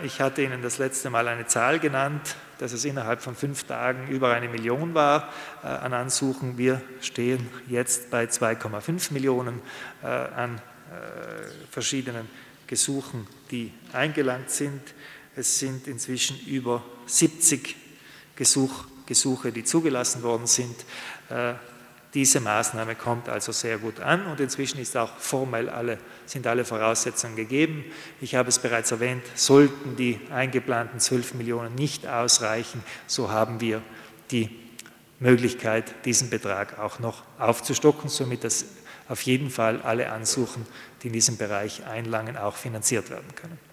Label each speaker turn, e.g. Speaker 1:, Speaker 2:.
Speaker 1: Ich hatte Ihnen das letzte Mal eine Zahl genannt, dass es innerhalb von 5 Tagen über 1 Million war an Ansuchen. Wir stehen jetzt bei 2,5 Millionen an verschiedenen Gesuchen, die eingelangt sind. Es sind inzwischen über 70 Gesuche, die zugelassen worden sind. Diese Maßnahme kommt also sehr gut an und inzwischen ist auch formell sind alle Voraussetzungen gegeben. Ich habe es bereits erwähnt, sollten die eingeplanten 12 Millionen nicht ausreichen, so haben wir die Möglichkeit, diesen Betrag auch noch aufzustocken, somit dass auf jeden Fall alle Ansuchen, die in diesem Bereich einlangen, auch finanziert werden können.